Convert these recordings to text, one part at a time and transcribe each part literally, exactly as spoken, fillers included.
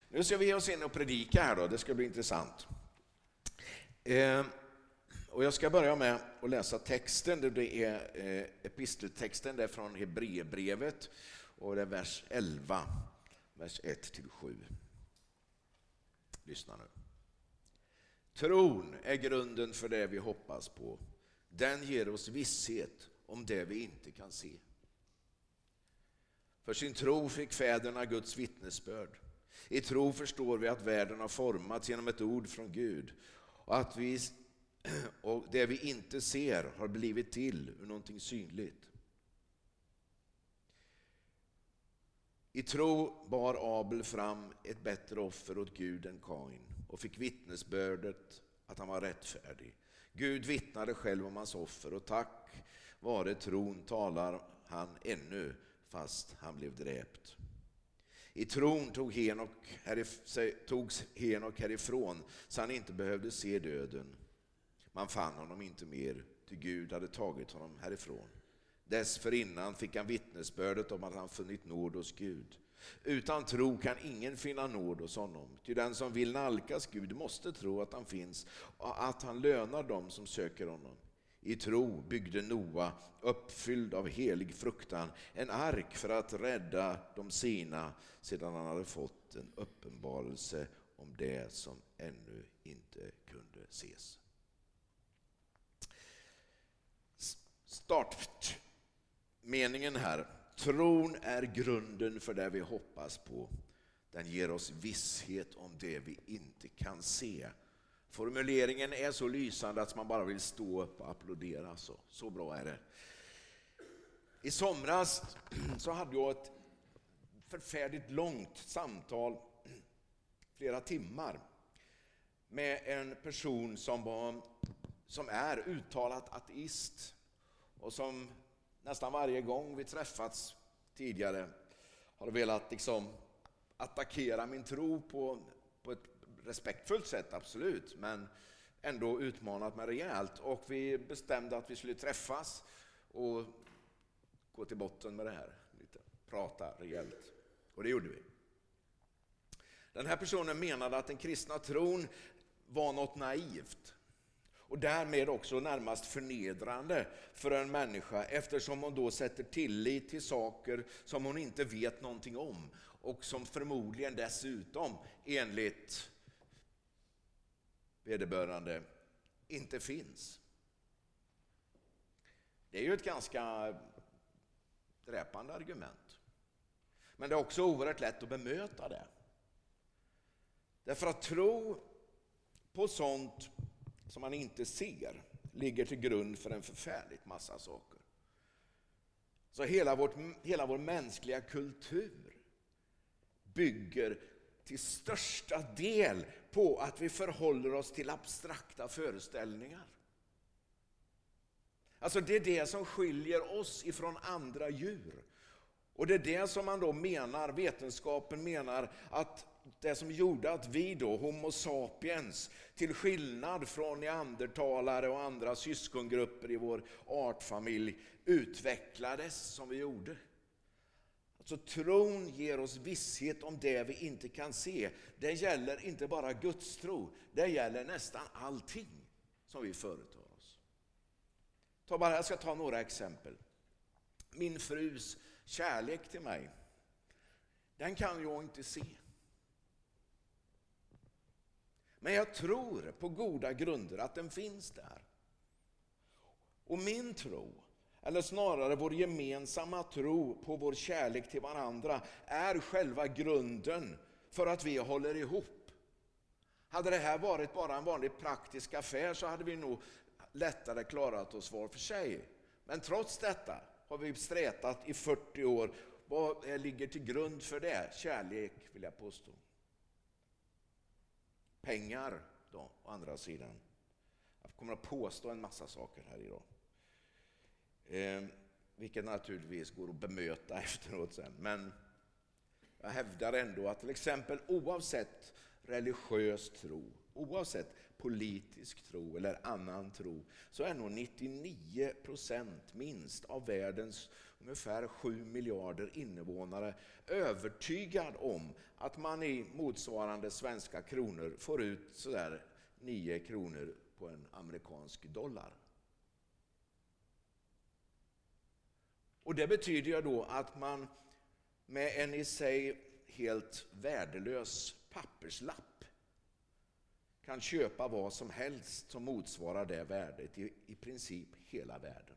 Nu ska vi ge oss in och predika här då, det ska bli intressant. Eh, och jag ska börja med att läsa texten, det är eh, episteltexten, det är från Hebreerbrevet och det är vers elva, vers ett till sju. Lyssna nu. Tron är grunden för det vi hoppas på. Den ger oss visshet om det vi inte kan se. För sin tro fick fäderna Guds vittnesbörd. I tro förstår vi att världen har formats genom ett ord från Gud och att vi, och det vi inte ser har blivit till ur någonting synligt. I tro bar Abel fram ett bättre offer åt Gud än Kain och fick vittnesbördet att han var rättfärdig. Gud vittnade själv om hans offer och tack vare tron talar han ännu fast han blev dräpt. I tron tog Henok härif- togs Henok härifrån så han inte behövde se döden. Man fann honom inte mer, till Gud hade tagit honom härifrån. Dessförinnan fick han vittnesbördet om att han funnit nåd hos Gud. Utan tro kan ingen finna nåd hos honom. Ty den som vill nalkas Gud måste tro att han finns och att han lönar dem som söker honom. I tro byggde Noa, uppfylld av helig fruktan, en ark för att rädda de sina sedan han hade fått en uppenbarelse om det som ännu inte kunde ses. Startmeningen här. Tron är grunden för det vi hoppas på. Den ger oss visshet om det vi inte kan se. Formuleringen är så lysande att man bara vill stå upp och applådera. Så, så bra är det. I somras så hade jag ett förfärligt långt samtal, flera timmar, med en person som, var, som är uttalat ateist och som nästan varje gång vi träffats tidigare har velat liksom attackera min tro på, på ett respektfullt sätt, absolut, men ändå utmanat mig rejält. Och vi bestämde att vi skulle träffas och gå till botten med det här, lite prata rejält. Och det gjorde vi. Den här personen menade att den kristna tron var något naivt och därmed också närmast förnedrande för en människa, eftersom hon då sätter tillit till saker som hon inte vet någonting om och som förmodligen dessutom enligt vederbörande inte finns. Det är ju ett ganska dräpande argument. Men det är också oerhört lätt att bemöta det. Därför att tro på sånt som man inte ser ligger till grund för en förfärligt massa saker. Så hela, vårt, hela vår mänskliga kultur bygger till största del på att vi förhåller oss till abstrakta föreställningar. Alltså det är det som skiljer oss ifrån andra djur. Och det är det som man då menar, vetenskapen menar, att det som gjorde att vi då, Homo sapiens, till skillnad från neandertalare och andra syskongrupper i vår artfamilj, utvecklades som vi gjorde. Alltså tron ger oss visshet om det vi inte kan se. Det gäller inte bara Guds tro, det gäller nästan allting som vi företar oss. Ta bara, jag ska ta några exempel. Min frus kärlek till mig, den kan jag inte se. Men jag tror på goda grunder att den finns där. Och min tro, eller snarare vår gemensamma tro på vår kärlek till varandra, är själva grunden för att vi håller ihop. Hade det här varit bara en vanlig praktisk affär så hade vi nog lättare klarat oss var för sig. Men trots detta har vi strätat i fyrtio år. Vad ligger till grund för det? Kärlek, vill jag påstå. Pengar då, å andra sidan. Jag kommer att påstå en massa saker här idag. Eh, vilket naturligtvis går att bemöta efteråt sen. Men jag hävdar ändå att till exempel oavsett religiös tro, oavsett politisk tro eller annan tro, så är nog nittionio procent minst av världens ungefär sju miljarder invånare övertygad om att man i motsvarande svenska kronor får ut sådär nio kronor på en amerikansk dollar. Och det betyder ju då att man med en i sig helt värdelös papperslapp kan köpa vad som helst som motsvarar det värdet i, i princip hela världen.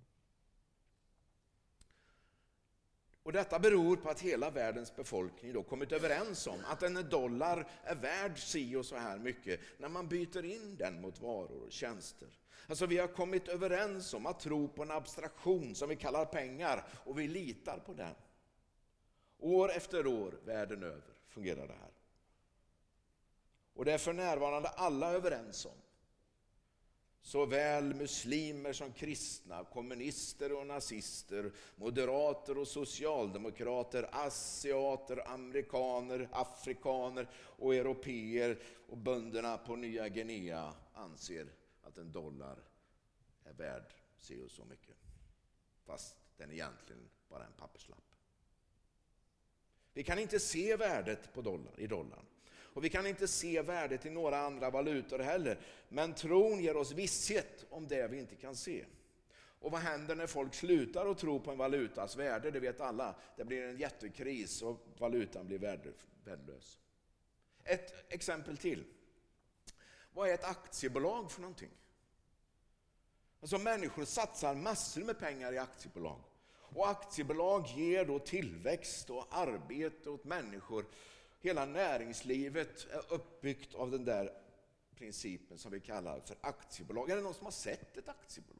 Och detta beror på att hela världens befolkning då kommit överens om att en dollar är värd si och så här mycket när man byter in den mot varor och tjänster. Alltså vi har kommit överens om att tro på en abstraktion som vi kallar pengar, och vi litar på den. År efter år världen över fungerar det här. Och det är för närvarande alla överens om. Såväl muslimer som kristna, kommunister och nazister, moderater och socialdemokrater, asiater, amerikaner, afrikaner och europeer och bönderna på Nya Guinea anser att en dollar är värd så och så mycket. Fast den egentligen bara är en papperslapp. Vi kan inte se värdet på dollar, i dollarn. Och vi kan inte se värdet i några andra valutor heller. Men tron ger oss visshet om det vi inte kan se. Och vad händer när folk slutar att tro på en valutas värde? Det vet alla. Det blir en jättekris och valutan blir värdelös. Ett exempel till. Vad är ett aktiebolag för någonting? Alltså människor satsar massor med pengar i aktiebolag. Och aktiebolag ger då tillväxt och arbete åt människor. Hela näringslivet är uppbyggt av den där principen som vi kallar för aktiebolag. Är det någon som har sett ett aktiebolag?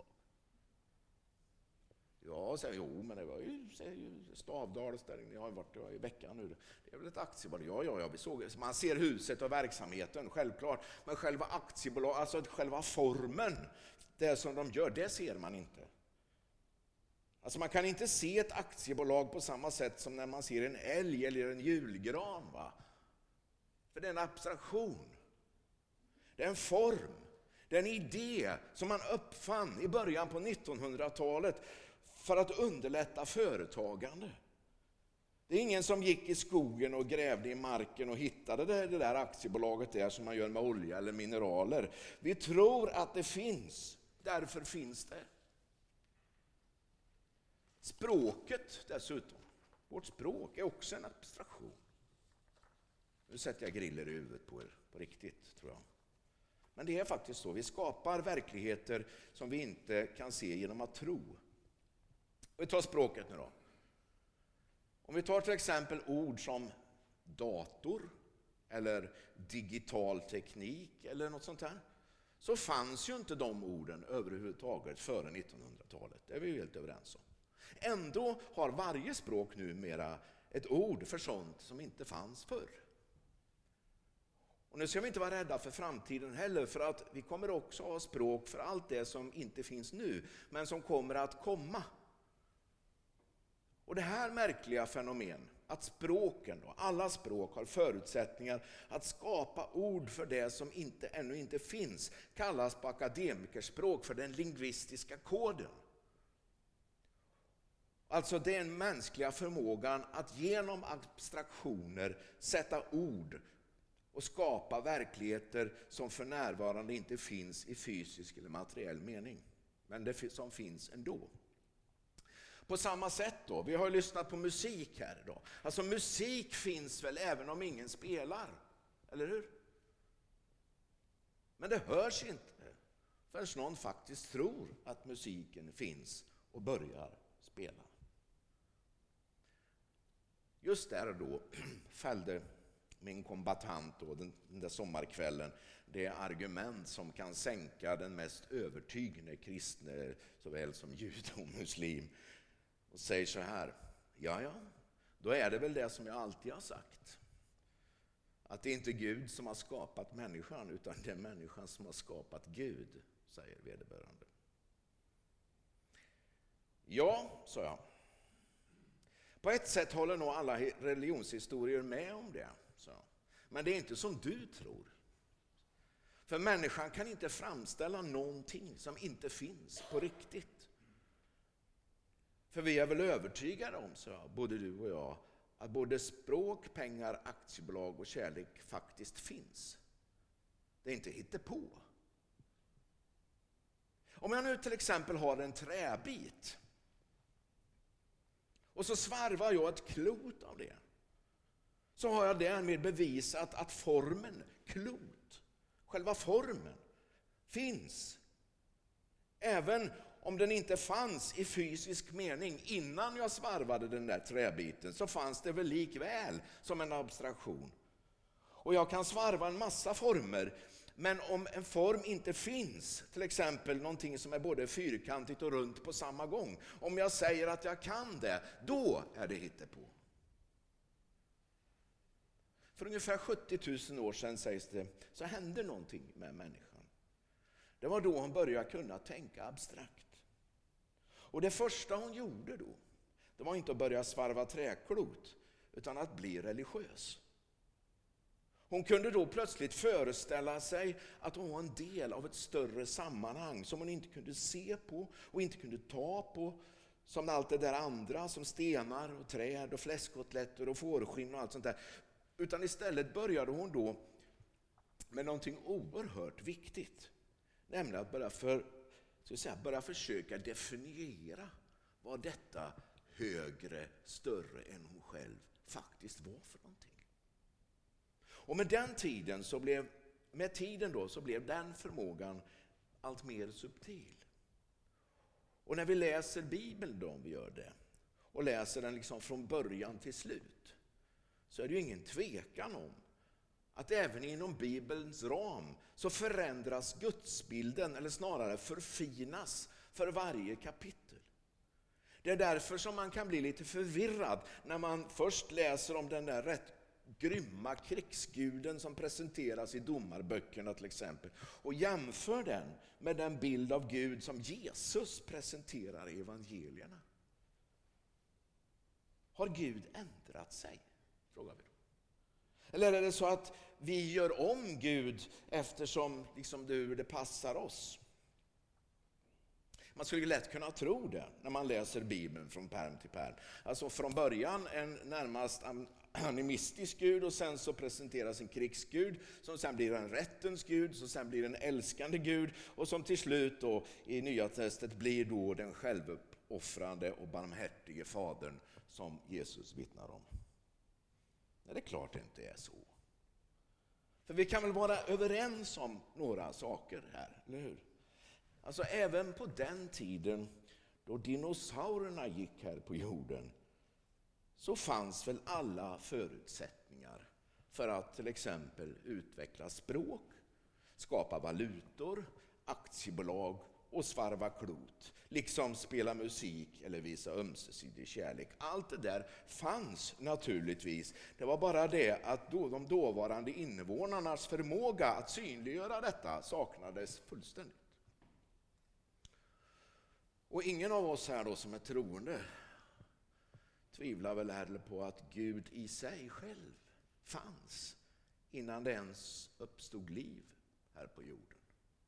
Ja, säger jo, men det var ju, ju Stavdals där ni har varit i veckan nu. Det är väl ett aktiebolag? Ja, ja, ja, vi såg det. Man ser huset och verksamheten, självklart. Men själva aktiebolag, alltså själva formen, det som de gör, det ser man inte. Alltså man kan inte se ett aktiebolag på samma sätt som när man ser en älg eller en julgran. Va? För det är en abstraktion. Det är en form. Det är en idé som man uppfann i början på nittonhundratalet för att underlätta företagande. Det är ingen som gick i skogen och grävde i marken och hittade det, det där aktiebolaget där som man gör med olja eller mineraler. Vi tror att det finns, därför finns det. Språket dessutom, vårt språk är också en abstraktion. Nu sätter jag griller i huvudet på er, på riktigt tror jag. Men det är faktiskt så, vi skapar verkligheter som vi inte kan se genom att tro. Och vi tar språket nu då. Om vi tar till exempel ord som dator eller digital teknik eller något sånt här, så fanns ju inte de orden överhuvudtaget före nittonhundratalet. Det är vi ju helt överens om. Ändå har varje språk numera ett ord för sånt som inte fanns förr. Och nu ska vi inte vara rädda för framtiden heller, för att vi kommer också ha språk för allt det som inte finns nu, men som kommer att komma. Och det här märkliga fenomen, att språken och alla språk har förutsättningar att skapa ord för det som inte, ännu inte finns, kallas på akademikerspråk för den lingvistiska koden. Alltså den mänskliga förmågan att genom abstraktioner sätta ord och skapa verkligheter som för närvarande inte finns i fysisk eller materiell mening, men det som finns ändå. På samma sätt då, vi har lyssnat på musik här idag. Alltså musik finns väl även om ingen spelar, eller hur? Men det hörs inte förrän någon faktiskt tror att musiken finns och börjar spela. Just där då fällde min kombatant då, den, den där sommarkvällen, det argument som kan sänka den mest övertygande kristne såväl som jude och muslim, och säger så här: ja ja, då är det väl det som jag alltid har sagt, att det är inte Gud som har skapat människan utan det är människan som har skapat Gud, säger vederbörande. Ja, sa jag. På ett sätt håller nog alla religionshistorier med om det, så. Men det är inte som du tror. För människan kan inte framställa någonting som inte finns på riktigt. För vi är väl övertygade om, så både du och jag, att både språk, pengar, aktiebolag och kärlek faktiskt finns. Det är inte hittepå. Om jag nu till exempel har en träbit och så svarvar jag ett klot av det, så har jag därmed bevisat att formen, klot, själva formen, finns. Även om den inte fanns i fysisk mening innan jag svarvade den där träbiten, så fanns det väl likväl som en abstraktion. Och jag kan svarva en massa former, men om en form inte finns, till exempel någonting som är både fyrkantigt och runt på samma gång, om jag säger att jag kan det, då är det hittepå. För ungefär sjuttio tusen år sedan, sägs det, så hände någonting med människan. Det var då hon började kunna tänka abstrakt. Och det första hon gjorde då, det var inte att börja svarva träklot, utan att bli religiös. Hon kunde då plötsligt föreställa sig att hon var en del av ett större sammanhang som hon inte kunde se på och inte kunde ta på, som allt det där andra, som stenar och träd och fläskkotletter och fårskinn och allt sånt där. Utan istället började hon då med någonting oerhört viktigt, nämligen att börja, för, så att säga, börja försöka definiera vad detta högre, större än hon själv faktiskt var för någonting. Och med den tiden så blev, med tiden då så blev den förmågan allt mer subtil. Och när vi läser Bibeln då, om vi gör det, och läser den liksom från början till slut, så är det ju ingen tvekan om att även inom Bibelns ram så förändras gudsbilden, eller snarare förfinas för varje kapitel. Det är därför som man kan bli lite förvirrad när man först läser om den där rätt grymma krigsguden som presenteras i domarböckerna till exempel, och jämför den med den bild av Gud som Jesus presenterar i evangelierna. Har Gud ändrat sig? Frågar vi då. Eller är det så att vi gör om Gud eftersom liksom det, det passar oss? Man skulle lätt kunna tro det när man läser Bibeln från pärm till pärm. Alltså från början en närmast animistisk Gud, och sen så presenteras en krigsgud som sen blir en rättens Gud, som sen blir en älskande Gud, och som till slut då i Nya Testamentet blir då den självuppoffrande och barmhärtige fadern som Jesus vittnar om. Nej, det är klart det inte är så. För vi kan väl vara överens om några saker här, eller hur? Alltså även på den tiden då dinosaurierna gick här på jorden, så fanns väl alla förutsättningar för att till exempel utveckla språk, skapa valutor, aktiebolag och svarva klot, liksom spela musik eller visa ömsesidig kärlek. Allt det där fanns naturligtvis. Det var bara det att då, de dåvarande invånarnas förmåga att synliggöra detta saknades fullständigt. Och ingen av oss här då som är troende tvivlar väl heller på att Gud i sig själv fanns innan det ens uppstod liv här på jorden.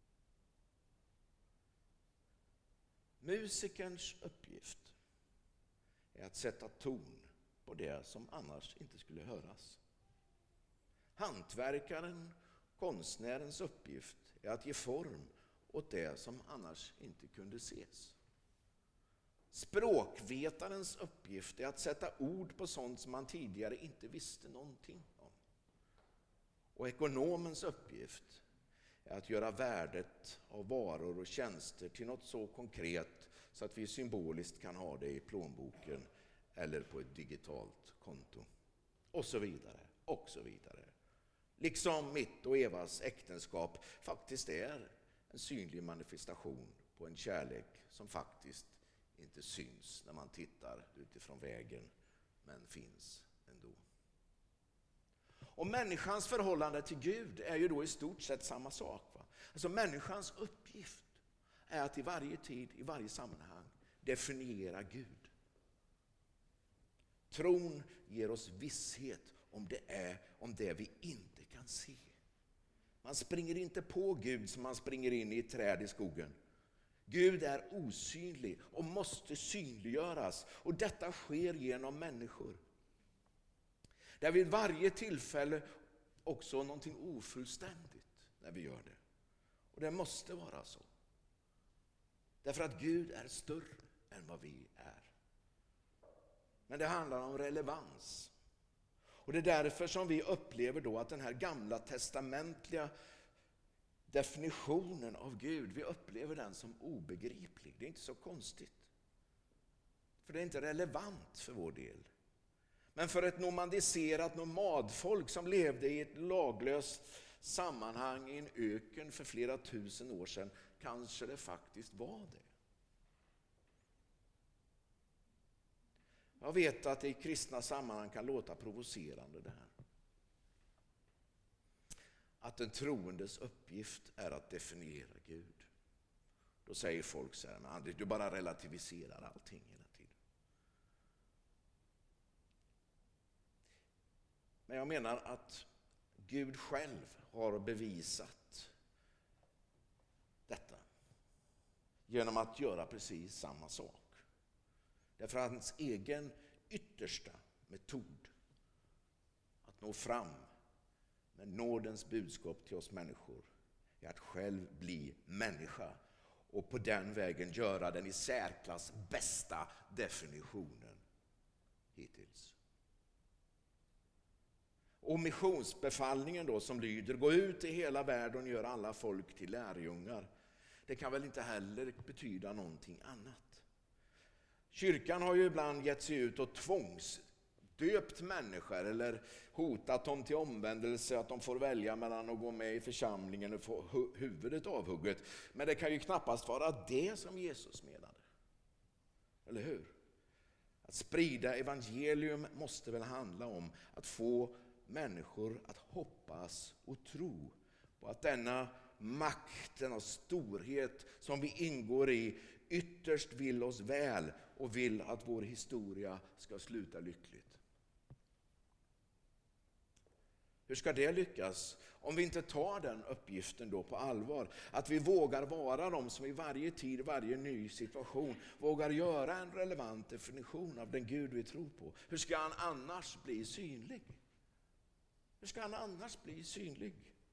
Musikerns uppgift är att sätta ton på det som annars inte skulle höras. Hantverkaren, konstnärens uppgift är att ge form åt det som annars inte kunde ses. Språkvetarens uppgift är att sätta ord på sånt som man tidigare inte visste någonting om. Och ekonomens uppgift är att göra värdet av varor och tjänster till något så konkret så att vi symboliskt kan ha det i plånboken eller på ett digitalt konto. Och så vidare, och så vidare. Liksom mitt och Evas äktenskap faktiskt är en synlig manifestation på en kärlek som faktiskt inte syns när man tittar utifrån vägen, men finns ändå. Och människans förhållande till Gud är ju då i stort sett samma sak. Va? Alltså människans uppgift är att i varje tid, i varje sammanhang definiera Gud. Tron ger oss visshet om det är om det vi inte kan se. Man springer inte på Gud som man springer in i ett träd i skogen. Gud är osynlig och måste synliggöras, och detta sker genom människor. Det är vid varje tillfälle också någonting ofullständigt när vi gör det. Och det måste vara så. Därför att Gud är större än vad vi är. Men det handlar om relevans. Och det är därför som vi upplever då att den här gamla testamentliga definitionen av Gud, vi upplever den som obegriplig. Det är inte så konstigt. För det är inte relevant för vår del. Men för ett nomandiserat nomadfolk som levde i ett laglöst sammanhang i en öken för flera tusen år sedan kanske det faktiskt var det. Jag vet att det i kristna sammanhang kan låta provocerande det här. Att den troendes uppgift är att definiera Gud. Då säger folk så här, men André, du bara relativiserar allting hela tiden. Men jag menar att Gud själv har bevisat detta genom att göra precis samma sak. Därför att hans egen yttersta metod att nå fram med nådens budskap till oss människor är att själv bli människa och på den vägen göra den i särklass bästa definitionen hittills. Och missionsbefallningen då som lyder, gå ut i hela världen och gör alla folk till lärjungar, det kan väl inte heller betyda någonting annat. Kyrkan har ju ibland gett sig ut och tvångsdöpt människor eller hotat dem till omvändelse, att de får välja mellan att gå med i församlingen och få hu- huvudet avhugget. Men det kan ju knappast vara det som Jesus menade. Eller hur? Att sprida evangelium måste väl handla om att få människor att hoppas och tro på att denna makten och storhet som vi ingår i ytterst vill oss väl och vill att vår historia ska sluta lyckligt. Hur ska det lyckas om vi inte tar den uppgiften då på allvar? Att vi vågar vara de som i varje tid, varje ny situation vågar göra en relevant definition av den Gud vi tror på. Hur ska han annars bli synlig? Hur ska han annars bli synlig?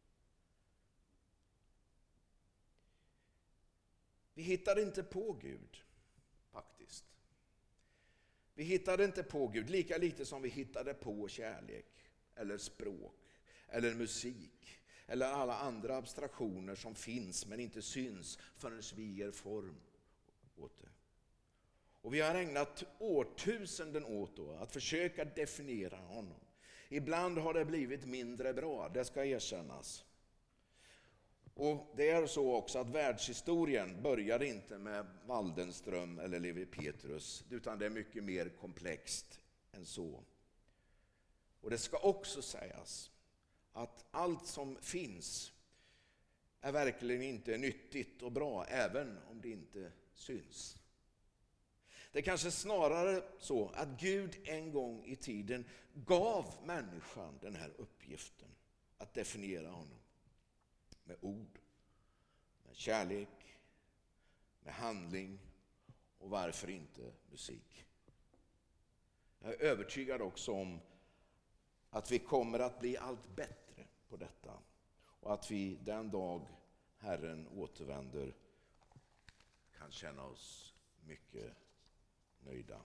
Vi hittar inte på Gud, faktiskt. Vi hittade inte på Gud, lika lite som vi hittade på kärlek, eller språk, eller musik, eller alla andra abstraktioner som finns men inte syns förrän vi ger form åt det. Och vi har ägnat årtusenden åt då att försöka definiera honom. Ibland har det blivit mindre bra, det ska erkännas. Och det är så också att världshistorien börjar inte med Waldenström eller Levi Petrus, utan det är mycket mer komplext än så. Och det ska också sägas att allt som finns är verkligen inte nyttigt och bra, även om det inte syns. Det är kanske snarare så att Gud en gång i tiden gav människan den här uppgiften att definiera honom. Med ord, med kärlek, med handling och varför inte musik. Jag är övertygad också om att vi kommer att bli allt bättre på detta och att vi den dag Herren återvänder kan känna oss mycket nöjda.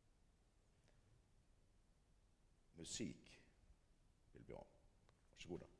Musik vill vi ha. Varsågoda.